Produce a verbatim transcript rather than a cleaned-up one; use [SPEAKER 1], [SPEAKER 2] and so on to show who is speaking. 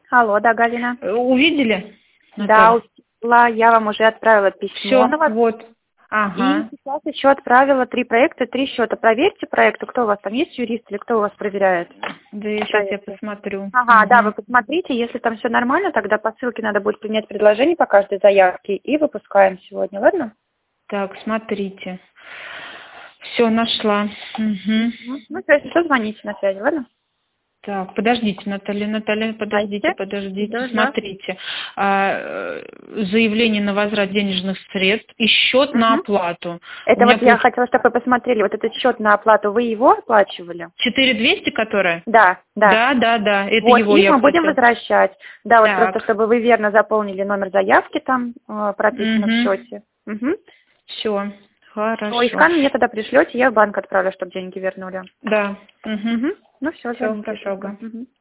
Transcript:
[SPEAKER 1] Алло, да, Галина.
[SPEAKER 2] Увидели?
[SPEAKER 1] Да, увидела. Я вам уже отправила письмо.
[SPEAKER 2] Все, вот. Ага.
[SPEAKER 1] И сейчас еще отправила три проекта, три счета. Проверьте проекты, кто у вас там есть, юрист или кто у вас проверяет?
[SPEAKER 2] Да, я сейчас я посмотрю.
[SPEAKER 1] Ага,
[SPEAKER 2] угу.
[SPEAKER 1] да, вы посмотрите, если там все нормально, тогда по ссылке надо будет принять предложение по каждой заявке и выпускаем сегодня, ладно?
[SPEAKER 2] Так, смотрите. Все, нашла. Угу.
[SPEAKER 1] Ну, то есть, что, звоните на связи, ладно?
[SPEAKER 2] Так, подождите, Наталья, Наталья, подождите, подождите, да, смотрите. А, заявление на возврат денежных средств и счет угу. на оплату.
[SPEAKER 1] Это вот я хотела, чтобы вы посмотрели, вот этот счет на оплату, вы его оплачивали?
[SPEAKER 2] четыре двести, которая?
[SPEAKER 1] Да, да.
[SPEAKER 2] Да, да, да, это
[SPEAKER 1] вот,
[SPEAKER 2] его
[SPEAKER 1] их
[SPEAKER 2] я
[SPEAKER 1] мы будем
[SPEAKER 2] хотела.
[SPEAKER 1] возвращать. Да, вот
[SPEAKER 2] так.
[SPEAKER 1] просто, чтобы вы верно заполнили номер заявки там, э, прописано угу. в счете. Угу.
[SPEAKER 2] Все. Хорошо.
[SPEAKER 1] Ой, скан мне тогда пришлете, я в банк отправлю, чтобы деньги вернули.
[SPEAKER 2] Да. Угу.
[SPEAKER 1] Ну все,
[SPEAKER 2] все хорошо.
[SPEAKER 1] угу.